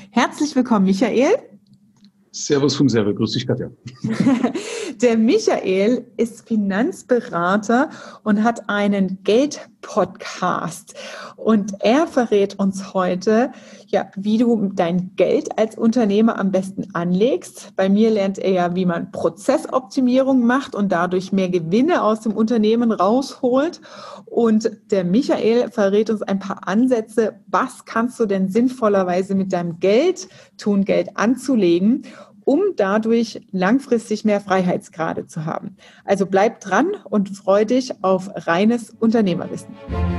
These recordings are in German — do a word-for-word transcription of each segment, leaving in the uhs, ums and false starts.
Herzlich willkommen, Michael. Servus vom Server, grüß dich, Katja. Der Michael ist Finanzberater und hat einen Geld-Podcast. Und er verrät uns heute, ja, wie du dein Geld als Unternehmer am besten anlegst. Bei mir lernt er ja, wie man Prozessoptimierung macht und dadurch mehr Gewinne aus dem Unternehmen rausholt. Und der Michael verrät uns ein paar Ansätze, was kannst du denn sinnvollerweise mit deinem Geld tun, Geld anzulegen, um dadurch langfristig mehr Freiheitsgrade zu haben. Also bleib dran und freu dich auf reines Unternehmerwissen.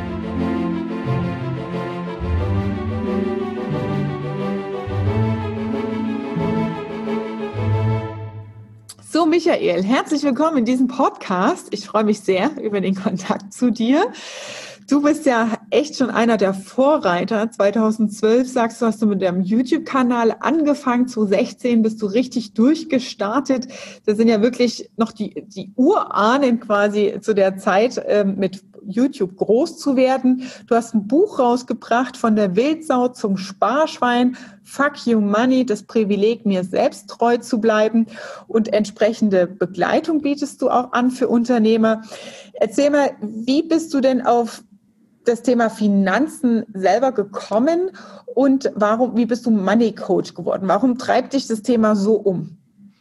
So, Michael, herzlich willkommen in diesem Podcast. Ich freue mich sehr über den Kontakt zu dir. Du bist ja echt schon einer der Vorreiter. zweitausendzwölf, sagst du, hast du mit deinem YouTube-Kanal angefangen. zweitausendsechzehn bist du richtig durchgestartet. Das sind ja wirklich noch die, die Urahnen quasi zu der Zeit, ähm, mit YouTube groß zu werden. Du hast ein Buch rausgebracht, von der Wildsau zum Sparschwein. Fuck you money, das Privileg, mir selbst treu zu bleiben. Und entsprechende Begleitung bietest du auch an für Unternehmer. Erzähl mal, wie bist du denn auf das Thema Finanzen selber gekommen und warum, wie bist du Money Coach geworden? Warum treibt dich das Thema so um?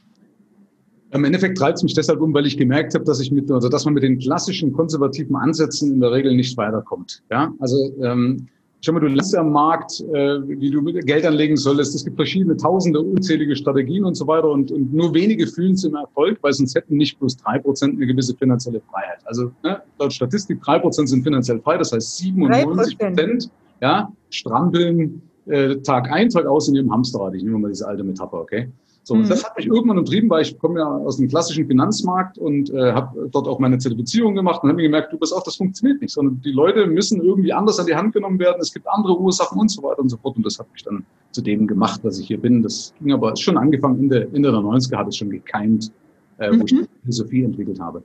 Im Endeffekt treibt es mich deshalb um, weil ich gemerkt habe, dass ich mit, also dass man mit den klassischen konservativen Ansätzen in der Regel nicht weiterkommt. Ja, also ähm, schau mal, du lernst am Markt, äh, wie du Geld anlegen solltest. Es gibt verschiedene Tausende, unzählige Strategien und so weiter und, und nur wenige fühlen es im Erfolg, weil sonst hätten nicht bloß drei Prozent eine gewisse finanzielle Freiheit. Also ne, laut Statistik drei Prozent sind finanziell frei, das heißt siebenundneunzig Prozent ja, strampeln äh, Tag ein, Tag aus in ihrem Hamsterrad. Ich nehme mal diese alte Metapher, okay? So, mhm. Das hat mich irgendwann umtrieben, weil ich komme ja aus dem klassischen Finanzmarkt und äh, habe dort auch meine Zertifizierung gemacht und habe mir gemerkt, du bist auch, das funktioniert nicht, sondern die Leute müssen irgendwie anders an die Hand genommen werden. Es gibt andere Ursachen und so weiter und so fort. Und das hat mich dann zu dem gemacht, was ich hier bin. Das ging aber schon angefangen, in der, Ende der neunziger hat es schon gekeimt, äh, wo mhm. ich die Philosophie entwickelt habe.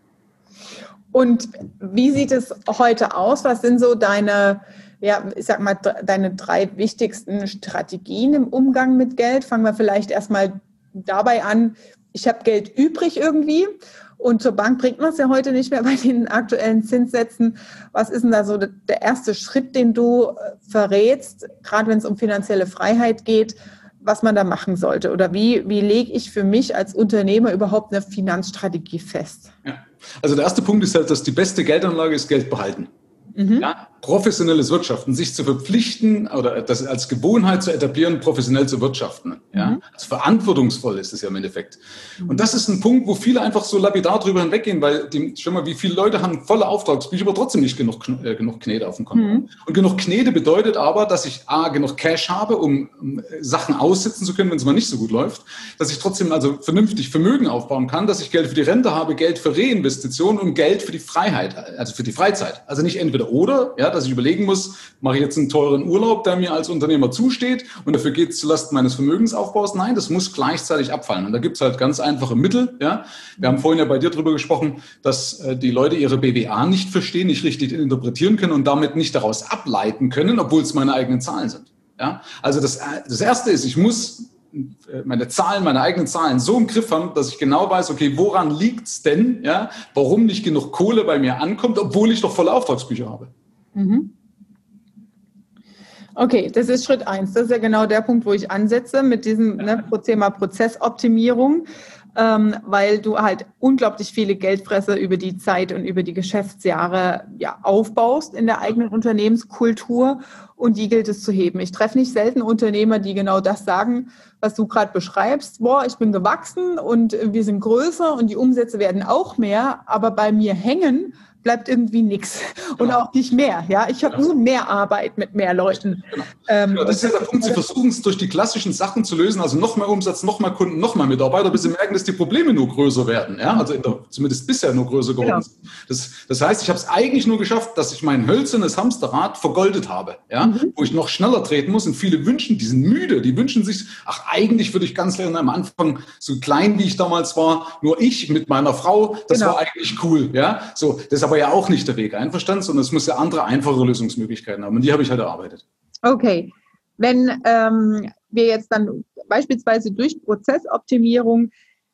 Und wie sieht es heute aus? Was sind so deine, ja, ich sag mal, deine drei wichtigsten Strategien im Umgang mit Geld? Fangen wir vielleicht erstmal dabei an, ich habe Geld übrig irgendwie und zur Bank bringt man es ja heute nicht mehr bei den aktuellen Zinssätzen. Was ist denn da so der erste Schritt, den du verrätst, gerade wenn es um finanzielle Freiheit geht, was man da machen sollte? Oder wie, wie lege ich für mich als Unternehmer überhaupt eine Finanzstrategie fest? Ja. Also der erste Punkt ist halt, dass die beste Geldanlage ist Geld behalten. Mhm. Ja, professionelles Wirtschaften, sich zu verpflichten oder das als Gewohnheit zu etablieren, professionell zu wirtschaften. Ja, mhm. Also verantwortungsvoll ist es ja im Endeffekt. Mhm. Und das ist ein Punkt, wo viele einfach so lapidar drüber hinweggehen, weil die, schau mal, wie viele Leute haben volle Auftragsbücher, aber trotzdem nicht genug, äh, genug Knete auf dem Konto. Mhm. Und genug Knete bedeutet aber, dass ich A, genug Cash habe, um, um Sachen aussitzen zu können, wenn es mal nicht so gut läuft, dass ich trotzdem also vernünftig Vermögen aufbauen kann, dass ich Geld für die Rente habe, Geld für Reinvestitionen und Geld für die Freiheit, also für die Freizeit. Also nicht entweder oder, ja, dass ich überlegen muss, mache ich jetzt einen teuren Urlaub, der mir als Unternehmer zusteht und dafür geht es zulasten meines Vermögensaufbaus. Nein, das muss gleichzeitig abfallen. Und da gibt es halt ganz einfache Mittel. Ja. Wir haben vorhin ja bei dir drüber gesprochen, dass äh, die Leute ihre B W A nicht verstehen, nicht richtig interpretieren können und damit nicht daraus ableiten können, obwohl es meine eigenen Zahlen sind. Ja. Also das, das Erste ist, ich muss meine Zahlen, meine eigenen Zahlen so im Griff haben, dass ich genau weiß, okay, woran liegt's denn, ja, warum nicht genug Kohle bei mir ankommt, obwohl ich doch volle Auftragsbücher habe. Mhm. Okay, das ist Schritt eins. Das ist ja genau der Punkt, wo ich ansetze mit diesem ne, Thema Prozessoptimierung, ähm, weil du halt unglaublich viele Geldfresser über die Zeit und über die Geschäftsjahre ja, aufbaust in der eigenen Unternehmenskultur und die gilt es zu heben. Ich treffe nicht selten Unternehmer, die genau das sagen, was du gerade beschreibst. Boah, ich bin gewachsen und wir sind größer und die Umsätze werden auch mehr, aber bei mir hängen bleibt irgendwie nichts und genau. auch nicht mehr. Ja, ich habe genau. nur mehr Arbeit mit mehr Leuten. Genau. Ähm, genau, das ist ja der Punkt, Sie versuchen es durch die klassischen Sachen zu lösen, also noch mehr Umsatz, noch mehr Kunden, noch mehr Mitarbeiter, bis Sie merken, dass die Probleme nur größer werden. Ja, also in der, zumindest bisher nur größer geworden sind. Genau. Das, das heißt, ich habe es eigentlich nur geschafft, dass ich mein hölzernes Hamsterrad vergoldet habe, ja, mhm. wo ich noch schneller treten muss und viele wünschen, die sind müde, die wünschen sich, ach, eigentlich würde ich ganz gerne am Anfang, so klein wie ich damals war, nur ich mit meiner Frau, das genau. war eigentlich cool, ja, so, das ist aber ja auch nicht der Weg, einverstanden, sondern es muss ja andere, einfache Lösungsmöglichkeiten haben und die habe ich halt erarbeitet. Okay, wenn ähm, wir jetzt dann beispielsweise durch Prozessoptimierung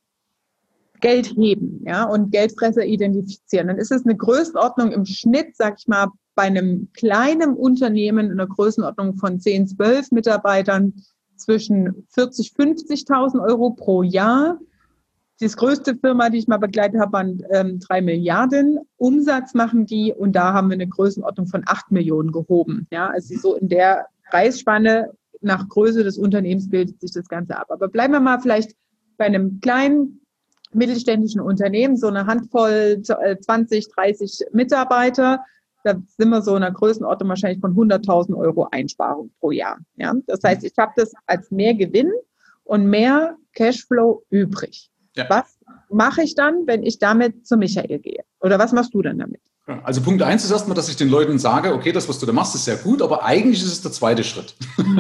Geld heben, ja, und Geldfresser identifizieren, dann ist es eine Größenordnung im Schnitt, sag ich mal, bei einem kleinen Unternehmen in einer Größenordnung von zehn, zwölf Mitarbeitern zwischen vierzig, fünfzigtausend Euro pro Jahr. Die größte Firma, die ich mal begleitet habe, waren ähm, drei Milliarden Umsatz machen die, und da haben wir eine Größenordnung von acht Millionen gehoben. Ja, also so in der Preisspanne nach Größe des Unternehmens bildet sich das Ganze ab. Aber bleiben wir mal vielleicht bei einem kleinen mittelständischen Unternehmen, so eine Handvoll, zwanzig, dreißig Mitarbeiter. Da sind wir so in einer Größenordnung wahrscheinlich von hunderttausend Euro Einsparung pro Jahr. Ja, das heißt, ich habe das als mehr Gewinn und mehr Cashflow übrig. Ja. Was mache ich dann, wenn ich damit zu Michael gehe? Oder was machst du dann damit? Also Punkt eins ist erstmal, dass ich den Leuten sage, okay, das, was du da machst, ist sehr gut, aber eigentlich ist es der zweite Schritt.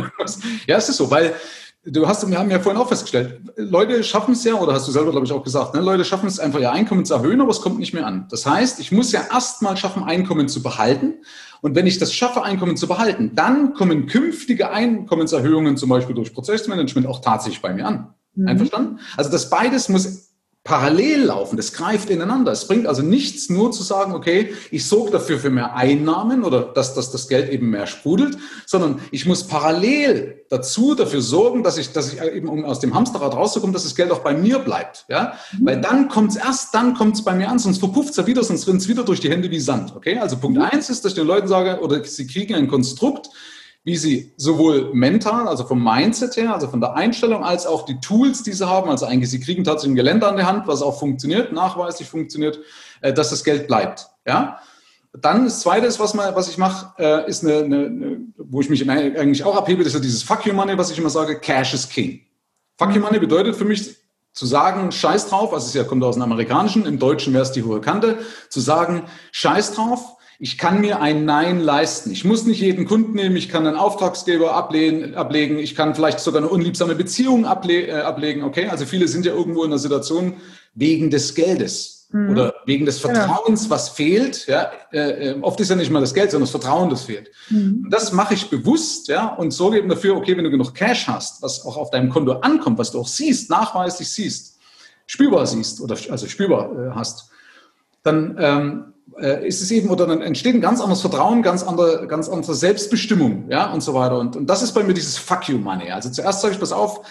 Ja, es ist so, weil du hast, wir haben ja vorhin auch festgestellt, Leute schaffen es ja, oder hast du selber, glaube ich, auch gesagt, ne, Leute schaffen es einfach, ihr Einkommen zu erhöhen, aber es kommt nicht mehr an. Das heißt, ich muss ja erstmal schaffen, Einkommen zu behalten. Und wenn ich das schaffe, Einkommen zu behalten, dann kommen künftige Einkommenserhöhungen, zum Beispiel durch Prozessmanagement, auch tatsächlich bei mir an. Mhm. Einverstanden? Also das beides muss parallel laufen, das greift ineinander. Es bringt also nichts, nur zu sagen, okay, ich sorge dafür für mehr Einnahmen oder dass, dass das Geld eben mehr sprudelt, sondern ich muss parallel dazu dafür sorgen, dass ich, dass ich eben, um aus dem Hamsterrad rauszukommen, dass das Geld auch bei mir bleibt. Ja? Mhm. Weil dann kommt es erst, dann kommt es bei mir an, sonst verpufft es ja wieder, sonst rinnt es wieder durch die Hände wie Sand. Okay? Also Punkt eins ist, dass ich den Leuten sage, oder sie kriegen ein Konstrukt, wie sie sowohl mental, also vom Mindset her, also von der Einstellung, als auch die Tools, die sie haben, also eigentlich, sie kriegen tatsächlich ein Gelände an der Hand, was auch funktioniert, nachweislich funktioniert, dass das Geld bleibt. Ja? Dann das Zweite, was, mal, was ich mache, ist eine, eine, eine, wo ich mich eigentlich auch abhebe, das ist ja dieses Fuck you Money, was ich immer sage, Cash is King. Fuck you Money bedeutet für mich, zu sagen, scheiß drauf, also es ja, kommt aus dem Amerikanischen, im Deutschen wäre es die hohe Kante, zu sagen, scheiß drauf, ich kann mir ein Nein leisten. Ich muss nicht jeden Kunden nehmen, ich kann einen Auftragsgeber ablehnen, ablegen, ich kann vielleicht sogar eine unliebsame Beziehung able, äh, ablegen. Okay, also viele sind ja irgendwo in einer Situation wegen des Geldes mhm. oder wegen des Vertrauens, ja. was fehlt. Ja, äh, oft ist ja nicht mal das Geld, sondern das Vertrauen, das fehlt. Mhm. Und das mache ich bewusst, ja, und sorge eben dafür, okay, wenn du genug Cash hast, was auch auf deinem Konto ankommt, was du auch siehst, nachweislich siehst, spürbar siehst oder also spürbar äh, hast, dann ähm, ist es eben, oder dann entsteht ein ganz anderes Vertrauen, ganz andere, ganz andere Selbstbestimmung, ja, und so weiter. Und, und das ist bei mir dieses Fuck you Money. Also zuerst sage ich, pass auf,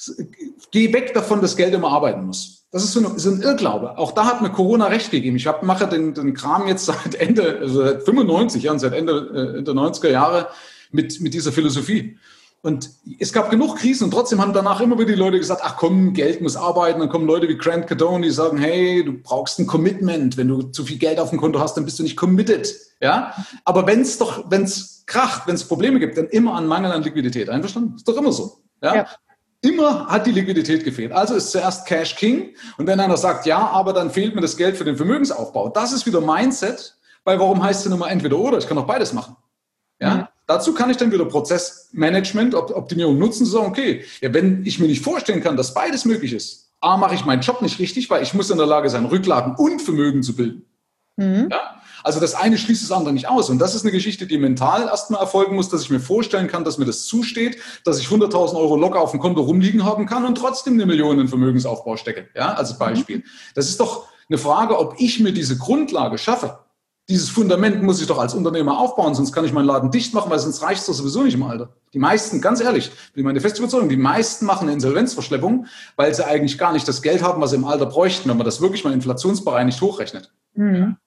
geh weg davon, dass Geld immer arbeiten muss. Das ist so, eine, so ein Irrglaube. Auch da hat mir Corona recht gegeben. Ich hab, mache den, den Kram jetzt seit Ende, also seit fünfundneunzig Jahren, seit Ende äh, der neunziger Jahre mit, mit dieser Philosophie. Und es gab genug Krisen und trotzdem haben danach immer wieder die Leute gesagt, ach komm, Geld muss arbeiten. Dann kommen Leute wie Grant Cardone, die sagen, hey, du brauchst ein Commitment. Wenn du zu viel Geld auf dem Konto hast, dann bist du nicht committed. Ja? Aber wenn es doch, wenn es kracht, wenn es Probleme gibt, dann immer an Mangel an Liquidität. Einverstanden? Ist doch immer so. Ja? Ja. Immer hat die Liquidität gefehlt. Also ist zuerst Cash King. Und wenn einer sagt, ja, aber dann fehlt mir das Geld für den Vermögensaufbau. Das ist wieder Mindset. Weil warum heißt es denn immer entweder oder? Ich kann auch beides machen. Ja? Mhm. Dazu kann ich dann wieder Prozessmanagement, Optimierung nutzen, zu sagen, okay, ja, wenn ich mir nicht vorstellen kann, dass beides möglich ist, A, mache ich meinen Job nicht richtig, weil ich muss in der Lage sein, Rücklagen und Vermögen zu bilden. Mhm. Ja? Also das eine schließt das andere nicht aus. Und das ist eine Geschichte, die mental erstmal erfolgen muss, dass ich mir vorstellen kann, dass mir das zusteht, dass ich hunderttausend Euro locker auf dem Konto rumliegen haben kann und trotzdem eine Million in Vermögensaufbau stecke. Ja, als Beispiel. Mhm. Das ist doch eine Frage, ob ich mir diese Grundlage schaffe. Dieses Fundament muss ich doch als Unternehmer aufbauen, sonst kann ich meinen Laden dicht machen, weil sonst reicht es doch sowieso nicht im Alter. Die meisten, ganz ehrlich, bin meine feste Überzeugung, die meisten machen eine Insolvenzverschleppung, weil sie eigentlich gar nicht das Geld haben, was sie im Alter bräuchten, wenn man das wirklich mal inflationsbereinigt hochrechnet. Mhm.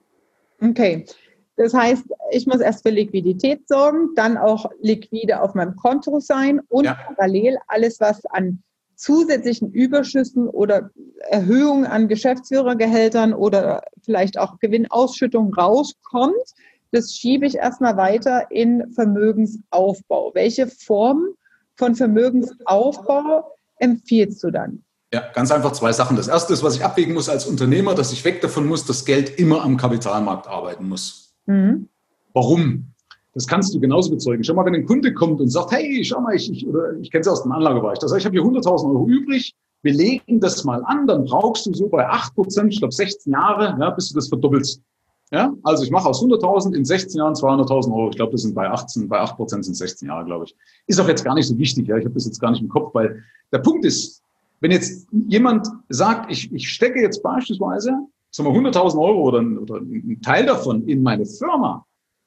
Okay, das heißt, ich muss erst für Liquidität sorgen, dann auch liquide auf meinem Konto sein und ja. parallel alles, was an zusätzlichen Überschüssen oder Erhöhungen an Geschäftsführergehältern oder vielleicht auch Gewinnausschüttung rauskommt, das schiebe ich erstmal weiter in Vermögensaufbau. Welche Form von Vermögensaufbau empfiehlst du dann? Ja, ganz einfach zwei Sachen. Das erste ist, was ich abwägen muss als Unternehmer, dass ich weg davon muss, dass Geld immer am Kapitalmarkt arbeiten muss. Mhm. Warum? Das kannst du genauso bezeugen. Schau mal, wenn ein Kunde kommt und sagt, hey, schau mal, ich, ich, oder ich kenne es aus dem Anlagebereich, das heißt, ich habe hier hunderttausend Euro übrig, wir legen das mal an, dann brauchst du so bei acht Prozent, ich glaube sechzehn Jahre, ja, bis du das verdoppelst. Ja, also ich mache aus hunderttausend in sechzehn Jahren zweihunderttausend Euro. Ich glaube, das sind bei achtzehn, bei acht Prozent sind es sechzehn Jahre, glaube ich. Ist auch jetzt gar nicht so wichtig. Ja, ich habe das jetzt gar nicht im Kopf, weil der Punkt ist, wenn jetzt jemand sagt, ich, ich stecke jetzt beispielsweise, sagen wir hunderttausend Euro oder, oder einen Teil davon in meine Firma,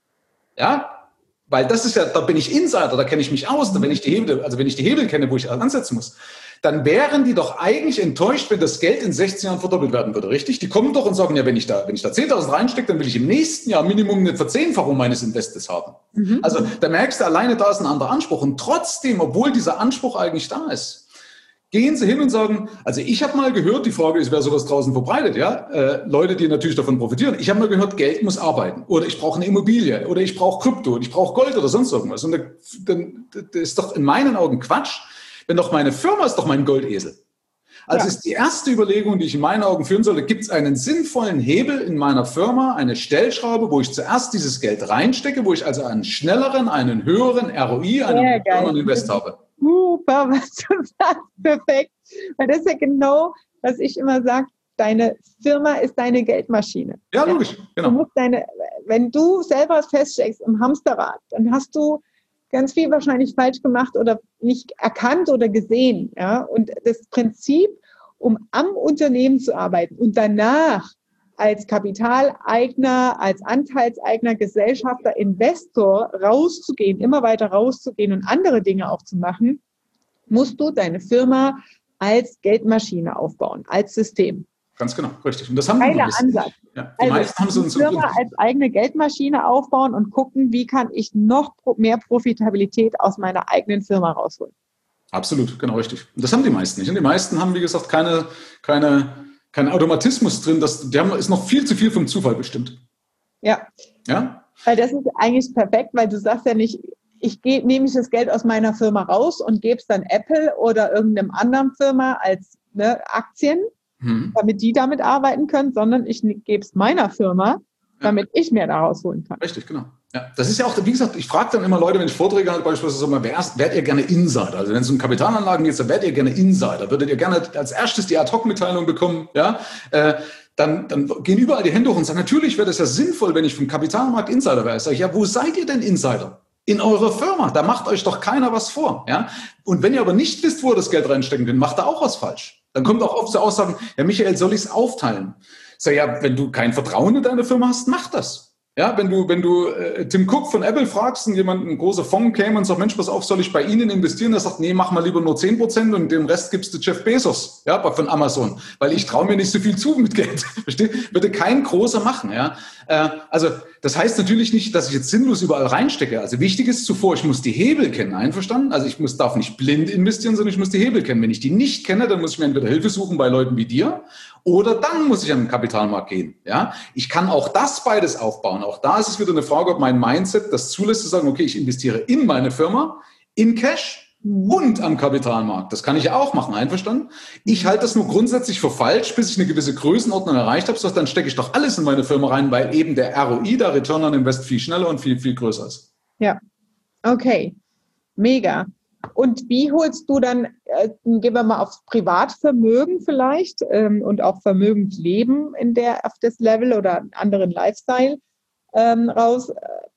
ja, weil das ist ja, da bin ich Insider, da kenne ich mich aus, da wenn ich die Hebel, also wenn ich die Hebel kenne, wo ich ansetzen muss, dann wären die doch eigentlich enttäuscht, wenn das Geld in sechzehn Jahren verdoppelt werden würde, richtig? Die kommen doch und sagen, ja, wenn ich da, wenn ich da zehntausend reinstecke, dann will ich im nächsten Jahr Minimum eine Verzehnfachung meines Investes haben. Mhm. Also da merkst du, alleine da ist ein anderer Anspruch. Und trotzdem, obwohl dieser Anspruch eigentlich da ist, gehen sie hin und sagen, also ich habe mal gehört, die Frage ist, wer sowas draußen verbreitet, ja? Äh, Leute, die natürlich davon profitieren. Ich habe mal gehört, Geld muss arbeiten. Oder ich brauche eine Immobilie. Oder ich brauche Krypto. Und ich brauche Gold oder sonst irgendwas. Und dann, das ist doch in meinen Augen Quatsch. Wenn doch meine Firma ist doch mein Goldesel. Also ja. Ist die erste Überlegung, die ich in meinen Augen führen sollte, gibt es einen sinnvollen Hebel in meiner Firma, eine Stellschraube, wo ich zuerst dieses Geld reinstecke, wo ich also einen schnelleren, einen höheren R O I, einen höheren Invest habe. Super, was du sagst, perfekt. Weil das ist ja genau, was ich immer sage, deine Firma ist deine Geldmaschine. Ja, logisch, genau. Du musst deine, wenn du selber feststeckst im Hamsterrad, dann hast du ganz viel wahrscheinlich falsch gemacht oder nicht erkannt oder gesehen. Ja? Und das Prinzip, um am Unternehmen zu arbeiten und danach als Kapitaleigner, als Anteilseigner, Gesellschafter, Investor rauszugehen, immer weiter rauszugehen und andere Dinge auch zu machen, musst du deine Firma als Geldmaschine aufbauen, als System. Ganz genau, richtig. Und das haben Geiler Ansatz. Ja, die also meisten haben so die Firma als eigene Geldmaschine aufbauen und gucken, wie kann ich noch mehr Profitabilität aus meiner eigenen Firma rausholen. Absolut, genau richtig. Und das haben die meisten nicht. Und die meisten haben, wie gesagt, keine, keine, keinen Automatismus drin. Das, die haben, ist noch viel zu viel vom Zufall bestimmt. Ja. Ja. Weil das ist eigentlich perfekt, weil du sagst ja nicht, ich gebe, nehme ich das Geld aus meiner Firma raus und gebe es dann Apple oder irgendeinem anderen Firma als ne, Aktien, hm. damit die damit arbeiten können, sondern ich gebe es meiner Firma, damit ja. ich mehr daraus holen kann. Richtig, genau. Ja, das ist ja auch, wie gesagt, ich frage dann immer Leute, wenn ich Vorträge halte, beispielsweise so mal, werdet ihr gerne Insider? Also wenn es um Kapitalanlagen geht, dann werdet ihr gerne Insider. Würdet ihr gerne als erstes die Ad-Hoc-Mitteilung bekommen? Ja, äh, dann, dann gehen überall die Hände hoch und sagen, natürlich wäre das ja sinnvoll, wenn ich vom Kapitalmarkt Insider wäre. Ich sage, ja, wo seid ihr denn Insider? In eurer Firma. Da macht euch doch keiner was vor. Ja? Und wenn ihr aber nicht wisst, wo ihr das Geld reinstecken könnt, macht da auch was falsch. Dann kommt auch oft so Aussagen, ja, Michael, soll ich es aufteilen? Ich sage, ja, wenn du kein Vertrauen in deine Firma hast, mach das. Ja, wenn du, wenn du äh, Tim Cook von Apple fragst und jemand, ein großer Fonds käme und sagt, Mensch, pass auf, soll ich bei Ihnen investieren? Der sagt, nee, mach mal lieber nur zehn Prozent und den Rest gibst du Jeff Bezos, ja, von Amazon, weil ich traue mir nicht so viel zu mit Geld. Versteht? Würde kein großer machen, ja. Äh, also, das heißt natürlich nicht, dass ich jetzt sinnlos überall reinstecke. Also wichtig ist zuvor, ich muss die Hebel kennen, einverstanden? Also ich muss, darf nicht blind investieren, sondern ich muss die Hebel kennen. Wenn ich die nicht kenne, dann muss ich mir entweder Hilfe suchen bei Leuten wie dir oder dann muss ich an den Kapitalmarkt gehen. Ja? Ich kann auch das beides aufbauen. Auch da ist es wieder eine Frage, ob mein Mindset das zulässt, zu sagen, okay, ich investiere in meine Firma, in Cash und am Kapitalmarkt. Das kann ich ja auch machen, einverstanden? Ich halte das nur grundsätzlich für falsch, bis ich eine gewisse Größenordnung erreicht habe. So, dann stecke ich doch alles in meine Firma rein, weil eben der R O I, der Return on Invest, viel schneller und viel, viel größer ist. Ja, okay, mega. Und wie holst du dann, äh, gehen wir mal aufs Privatvermögen vielleicht ähm, und auch Vermögensleben in der, auf das Level oder einen anderen Lifestyle ähm, raus?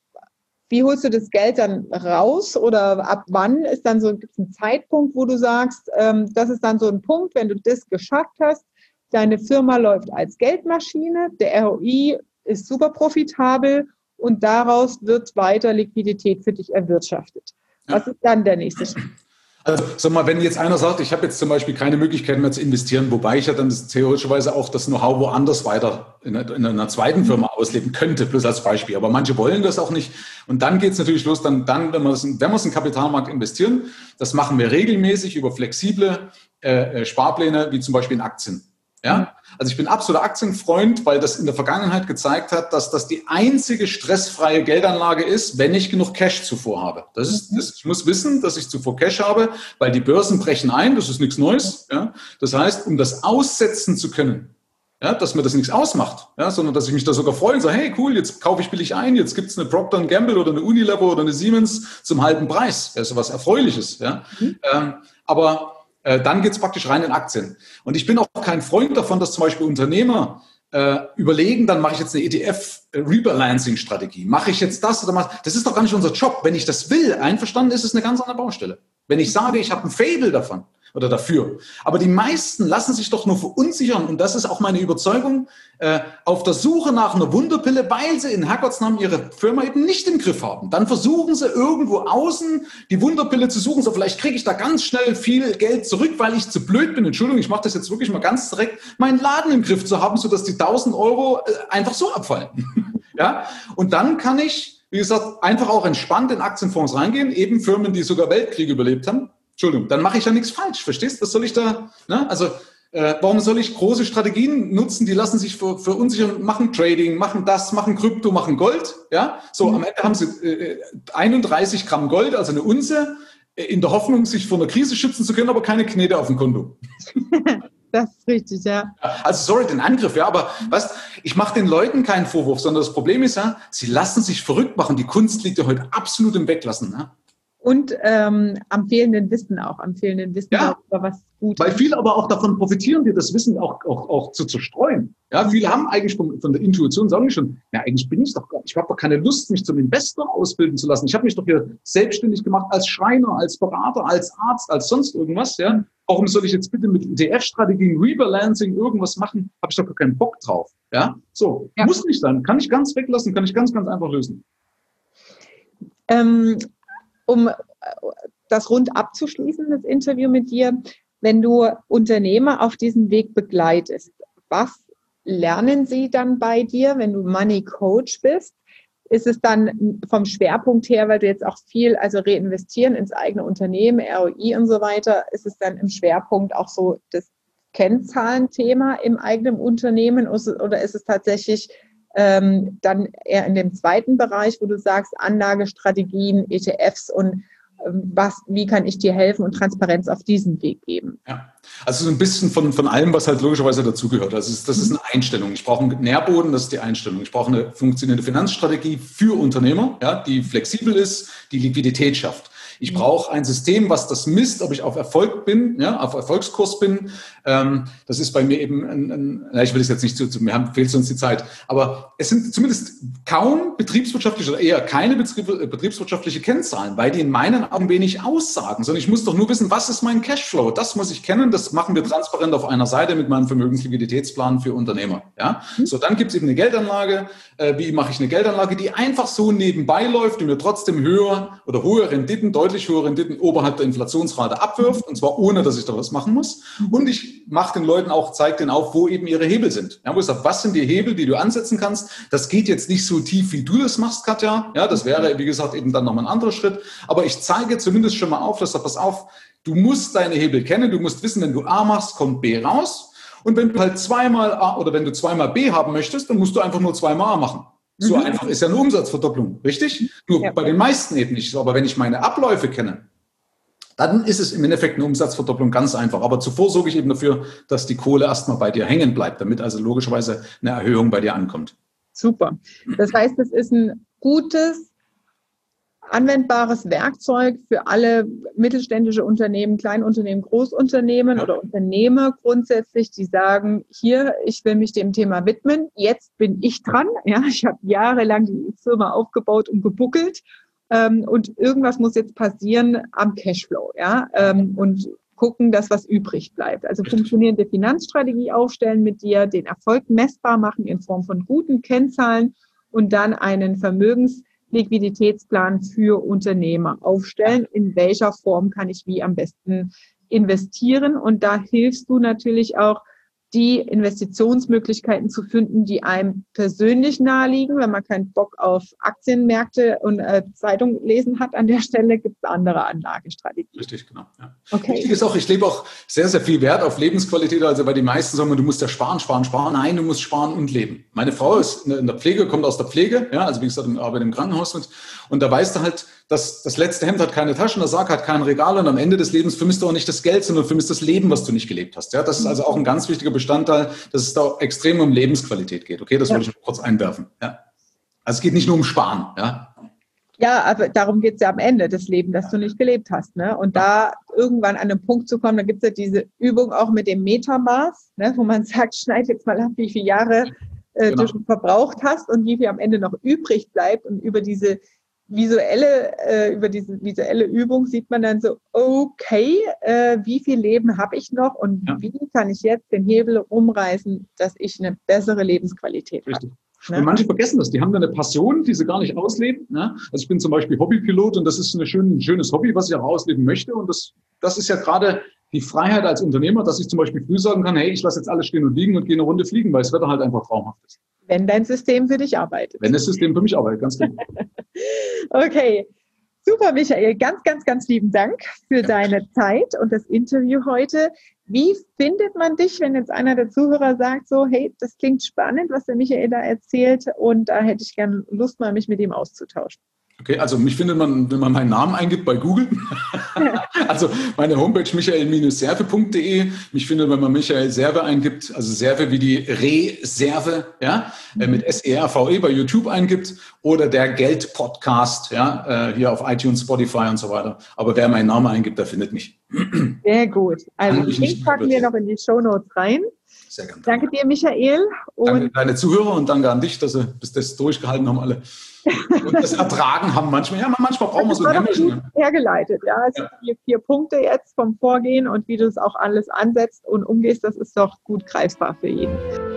Wie holst du das Geld dann raus oder ab wann ist dann so gibt's einen Zeitpunkt, wo du sagst, ähm, das ist dann so ein Punkt, wenn du das geschafft hast, deine Firma läuft als Geldmaschine, der R O I ist super profitabel und daraus wird weiter Liquidität für dich erwirtschaftet. Was ist dann der nächste Schritt? Also, sag mal, wenn jetzt einer sagt, ich habe jetzt zum Beispiel keine Möglichkeit mehr zu investieren, wobei ich ja dann das, theoretischerweise auch das Know-how woanders weiter in einer, in einer zweiten Firma ausleben könnte, bloß als Beispiel. Aber manche wollen das auch nicht. Und dann geht es natürlich los, dann, dann wenn wir es wenn wir es in den Kapitalmarkt investieren, das machen wir regelmäßig über flexible äh, Sparpläne, wie zum Beispiel in Aktien. Ja, also ich bin absoluter Aktienfreund, weil das in der Vergangenheit gezeigt hat, dass das die einzige stressfreie Geldanlage ist, wenn ich genug Cash zuvor habe. Das ist, das, ich muss wissen, dass ich zuvor Cash habe, weil die Börsen brechen ein, das ist nichts Neues. Ja, das heißt, um das aussetzen zu können, ja, dass mir das nichts ausmacht, ja, sondern dass ich mich da sogar freue und sage, hey cool, jetzt kaufe ich billig ein, jetzt gibt es eine Procter and Gamble oder eine Unilever oder eine Siemens zum halben Preis. Das ist was Erfreuliches. Ja. Mhm. Ähm, aber Dann geht es praktisch rein in Aktien. Und ich bin auch kein Freund davon, dass zum Beispiel Unternehmer äh, überlegen, dann mache ich jetzt eine E T F-Rebalancing-Strategie. Mache ich jetzt das oder mache das ist doch gar nicht unser Job. Wenn ich das will, einverstanden, ist es eine ganz andere Baustelle. Wenn ich sage, ich habe ein Faible davon oder dafür. Aber die meisten lassen sich doch nur verunsichern und das ist auch meine Überzeugung, äh, auf der Suche nach einer Wunderpille, weil sie in Herrgottsnamen ihre Firma eben nicht im Griff haben. Dann versuchen sie irgendwo außen die Wunderpille zu suchen. So, vielleicht kriege ich da ganz schnell viel Geld zurück, weil ich zu blöd bin. Entschuldigung, ich mache das jetzt wirklich mal ganz direkt, meinen Laden im Griff zu haben, sodass die tausend Euro äh, einfach so abfallen. Ja? Und dann kann ich, wie gesagt, einfach auch entspannt in Aktienfonds reingehen, eben Firmen, die sogar Weltkriege überlebt haben. Entschuldigung, dann mache ich ja nichts falsch, verstehst du? Was soll ich da, ne? Also, äh, warum soll ich große Strategien nutzen, die lassen sich ver- verunsichern, machen Trading, machen das, machen Krypto, machen Gold, ja? So, mhm. Am Ende haben sie äh, einunddreißig Gramm Gold, also eine Unze, äh, in der Hoffnung, sich vor einer Krise schützen zu können, aber keine Knete auf dem Konto. Das ist richtig, ja. Also sorry, den Angriff, ja, aber weißt, ich mache den Leuten keinen Vorwurf, sondern das Problem ist ja, sie lassen sich verrückt machen. Die Kunst liegt ja heute absolut im Weglassen, ne? Und ähm, am fehlenden Wissen auch, am fehlenden Wissen ja, darüber, was gut weil ist. viele aber auch davon profitieren, dir das Wissen auch, auch, auch zu zerstreuen. Ja, viele haben eigentlich von, von der Intuition, sagen die schon, ja, eigentlich bin ich doch gar nicht, ich habe doch keine Lust, mich zum Investor ausbilden zu lassen. Ich habe mich doch hier selbstständig gemacht als Schreiner, als Berater, als Arzt, als sonst irgendwas. Ja, warum soll ich jetzt bitte mit E T F-Strategien, Rebalancing irgendwas machen? Habe ich doch gar keinen Bock drauf. Ja, so, ja. Muss nicht sein, kann ich ganz weglassen, kann ich ganz, ganz einfach lösen. Ähm, Um das rund abzuschließen, das Interview mit dir, wenn du Unternehmer auf diesem Weg begleitest, was lernen sie dann bei dir, wenn du Money Coach bist? Ist es dann vom Schwerpunkt her, weil du jetzt auch viel, also reinvestieren ins eigene Unternehmen, R O I und so weiter, ist es dann im Schwerpunkt auch so das Kennzahlenthema im eigenen Unternehmen oder ist es tatsächlich Ähm, dann eher in dem zweiten Bereich, wo du sagst, Anlagestrategien, E T Fs und ähm, was, wie kann ich dir helfen und Transparenz auf diesen Weg geben? Ja, also so ein bisschen von, von allem, was halt logischerweise dazugehört. Also das ist eine Einstellung. Ich brauche einen Nährboden, das ist die Einstellung. Ich brauche eine funktionierende Finanzstrategie für Unternehmer, ja, die flexibel ist, die Liquidität schafft. Ich brauche ein System, was das misst, ob ich auf Erfolg bin, ja, auf Erfolgskurs bin. Ähm, das ist bei mir eben, ein, ein, na, ich will es jetzt nicht zu, zu mir haben, fehlt uns die Zeit. Aber es sind zumindest kaum betriebswirtschaftliche oder eher keine betrieb, betriebswirtschaftliche Kennzahlen, weil die in meinen Augen wenig aussagen, sondern ich muss doch nur wissen, was ist mein Cashflow? Das muss ich kennen. Das machen wir transparent auf einer Seite mit meinem Vermögensliquiditätsplan für Unternehmer. Ja, so dann gibt es eben eine Geldanlage. Äh, wie mache ich eine Geldanlage, die einfach so nebenbei läuft, die mir trotzdem höher oder hohe Renditen, deutlich höhere Renditen oberhalb der Inflationsrate abwirft, und zwar ohne, dass ich da was machen muss. Und ich mache den Leuten auch, zeige denen auf, wo eben ihre Hebel sind. Ja, wo ich sage, was sind die Hebel, die du ansetzen kannst? Das geht jetzt nicht so tief, wie du das machst, Katja. Ja, das wäre, wie gesagt, eben dann nochmal ein anderer Schritt. Aber ich zeige zumindest schon mal auf, dass pass auf, du musst deine Hebel kennen, du musst wissen, wenn du A machst, kommt B raus. Und wenn du halt zweimal A oder wenn du zweimal B haben möchtest, dann musst du einfach nur zweimal A machen. So mhm. einfach ist ja eine Umsatzverdopplung, richtig? Nur ja. Bei den meisten eben nicht. Aber wenn ich meine Abläufe kenne, dann ist es im Endeffekt eine Umsatzverdopplung ganz einfach. Aber zuvor sorge ich eben dafür, dass die Kohle erstmal bei dir hängen bleibt, damit also logischerweise eine Erhöhung bei dir ankommt. Super. Das heißt, es ist ein gutes, anwendbares Werkzeug für alle mittelständische Unternehmen, Kleinunternehmen, Großunternehmen ja. oder Unternehmer grundsätzlich, die sagen, hier, ich will mich dem Thema widmen, jetzt bin ich dran. Ja, ich habe jahrelang die Firma aufgebaut und gebuckelt ähm, und irgendwas muss jetzt passieren am Cashflow, ja, ähm, und gucken, dass was übrig bleibt. Also funktionierende Finanzstrategie aufstellen mit dir, den Erfolg messbar machen in Form von guten Kennzahlen und dann einen Vermögens Liquiditätsplan für Unternehmer aufstellen. In welcher Form kann ich wie am besten investieren? Und da hilfst du natürlich auch, die Investitionsmöglichkeiten zu finden, die einem persönlich naheliegen. Wenn man keinen Bock auf Aktienmärkte und äh, Zeitung lesen hat, an der Stelle gibt es andere Anlagestrategien. Richtig, genau. Ja. Okay. Wichtig ist auch, ich lebe auch sehr, sehr viel Wert auf Lebensqualität. Also bei den meisten sagen wir, du musst ja sparen, sparen, sparen. Nein, du musst sparen und leben. Meine Frau ist in der Pflege, kommt aus der Pflege. Ja, also wie gesagt, ich arbeite im Krankenhaus mit. Und da weißt du halt, dass das letzte Hemd hat keine Taschen, der Sarg hat kein Regal und am Ende des Lebens vermisst du auch nicht das Geld, sondern vermisst das Leben, was du nicht gelebt hast. Ja, das ist also auch ein ganz wichtiger Bestandteil, dass es da extrem um Lebensqualität geht. Okay, das ja. wollte ich kurz einwerfen. Ja. Also es geht nicht nur um Sparen. Ja. Ja, aber darum geht es ja am Ende des Lebens, dass du nicht gelebt hast. Ne? Und da irgendwann an einen Punkt zu kommen, da gibt es ja diese Übung auch mit dem Metamaß, ne? Wo man sagt, schneid jetzt mal ab, wie viele Jahre äh, genau. du schon verbraucht hast und wie viel am Ende noch übrig bleibt. Und über diese visuelle, äh, über diese visuelle Übung sieht man dann so, okay, äh, wie viel Leben habe ich noch und ja. wie kann ich jetzt den Hebel umreißen, dass ich eine bessere Lebensqualität habe. Ne? Und manche vergessen das, die haben da eine Passion, die sie gar nicht ausleben. Ne? Also ich bin zum Beispiel Hobbypilot und das ist eine schön, ein schönes Hobby, was ich auch ausleben möchte. Und das, das ist ja gerade die Freiheit als Unternehmer, dass ich zum Beispiel früh sagen kann, hey, ich lasse jetzt alles stehen und liegen und gehe eine Runde fliegen, weil das Wetter halt einfach traumhaft ist. Wenn dein System für dich arbeitet. Wenn das System für mich arbeitet, ganz genau. Okay, super, Michael. Ganz, ganz, ganz lieben Dank für ja. deine Zeit und das Interview heute. Wie findet man dich, wenn jetzt einer der Zuhörer sagt, so, hey, das klingt spannend, was der Michael da erzählt und da hätte ich gerne Lust, mal mich mit ihm auszutauschen? Okay, also mich findet man, wenn man meinen Namen eingibt bei Google. Also meine Homepage michael Bindestrich serve Punkt de. Mich findet, wenn man Michael Serve eingibt, also Serve wie die Reserve, ja, mhm. mit S E R V E bei YouTube eingibt oder der Geld-Podcast, ja, hier auf iTunes, Spotify und so weiter. Aber wer meinen Namen eingibt, der findet mich. Sehr gut. Also den Link packen wir noch in die Shownotes rein. Sehr gerne. Danke dir, Michael. Und danke deine Zuhörer und danke an dich, dass sie bis das durchgehalten haben alle. Und das ertragen haben manchmal. Ja, manchmal brauchen wir so ein Hämmerchen. Hergeleitet, ja. Es ja. sind vier Punkte jetzt vom Vorgehen und wie du es auch alles ansetzt und umgehst, das ist doch gut greifbar für jeden.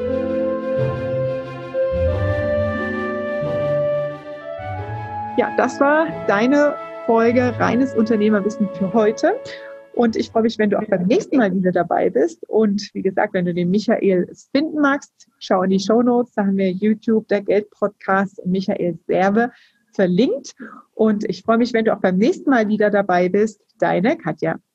Ja, das war deine Folge Reines Unternehmerwissen für heute. Und ich freue mich, wenn du auch beim nächsten Mal wieder dabei bist. Und wie gesagt, wenn du den Michael finden magst, schau in die Shownotes. Da haben wir YouTube, der Geld-Podcast und Michael Serve verlinkt. Und ich freue mich, wenn du auch beim nächsten Mal wieder dabei bist. Deine Katja.